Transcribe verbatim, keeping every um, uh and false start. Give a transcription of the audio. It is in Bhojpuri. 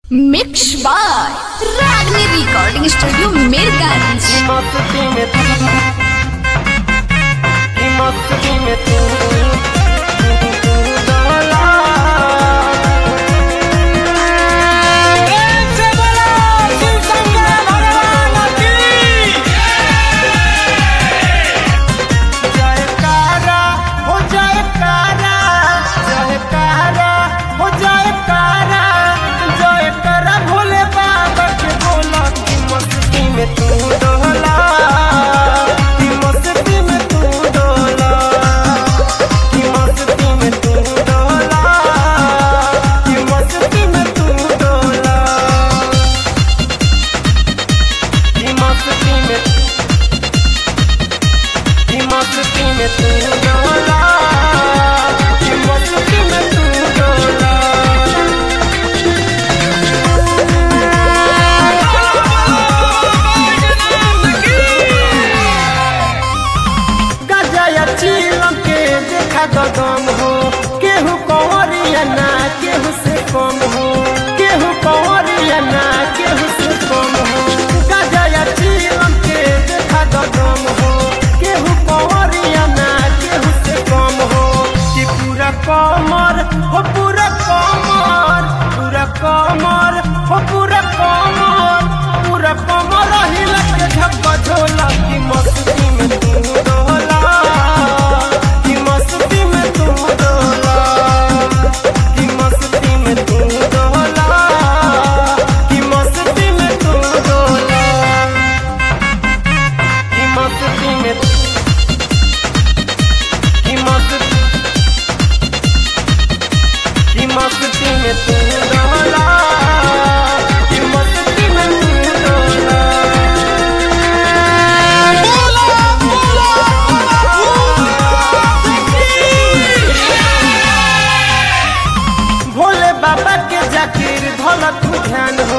Mix by Ragini recording studio Mirganj. मस्ती में तू मस्ती में तू डोला जयकारा हो जयकारा जयकारा हो जयकारा जयकारा भोले बाबा के बोला कि मस्ती में तू डोला कि मस्ती में तू डोला कि मस्ती में तू डोला कि मस्ती में तू डोला कि मस्ती में कि मस्ती में तू डोला कि मस्ती में तू डोला गजाया चीलम के देखा गगम हो केहू कंवरिया ना केहू से कम हो केहू कंवरिया ना केहू से कम हो गजाया चीलम के देखा गगम हो केहू कंवरिया ना केहू से कम हो कि पूरा कमर हो पूरा कमर पूरा कमर हो पूरा कमर पूरा कमर हिला के झपका झोला कि मस्ती में तू डोला कि मस्ती में तू डोला कि मस्ती में तू डोला कि मस्ती में तू डोला कि मस्ती में कि मस्ती कि मस्ती में तू डोला कि मस्ती में तू डोला भोले बाबा के जाकिर धोला तू ध्यान हो